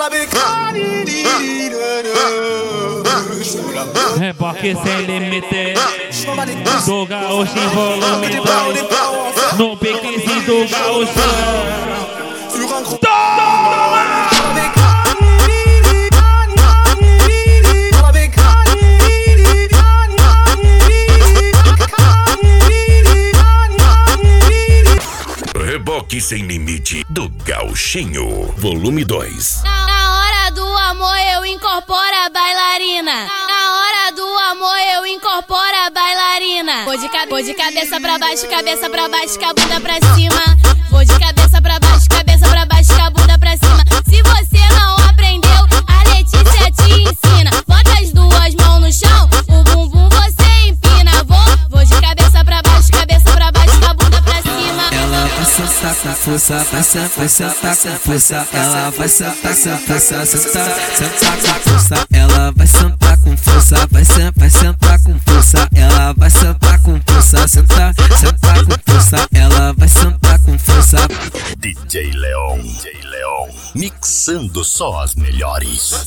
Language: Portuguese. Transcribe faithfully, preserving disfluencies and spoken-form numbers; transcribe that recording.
Reboque sem limite do Gaúcho em volume dois. No piquezinho do Gaúcho. Reboque sem limite do Gauchinho, volume dois. Na hora do amor eu incorporo a bailarina. Na hora do amor eu incorporo a bailarina. Vou de, vou de cabeça pra baixo, cabeça pra baixo, com a bunda pra cima. Vou de cabeça pra baixo, cabeça pra baixo, com a bunda pra cima. Se você não aprendeu, a Letícia te ensina. Bota as duas mãos no chão, o bumbum você empina. Vou, vou de cabeça pra baixo, cabeça pra baixo, com a bunda pra cima. Ela vai sentar com força, vai sentar, vai sentar com força. Ela vai sentar, sentar, sentar, sentar, sentar com força. Ela vai sentar com força, vai sentar, vai sentar com força. Ela vai sentar com força, sentar, sentar com força. Ela vai sentar com força. D J Leon, D J Leon, mixando só as melhores.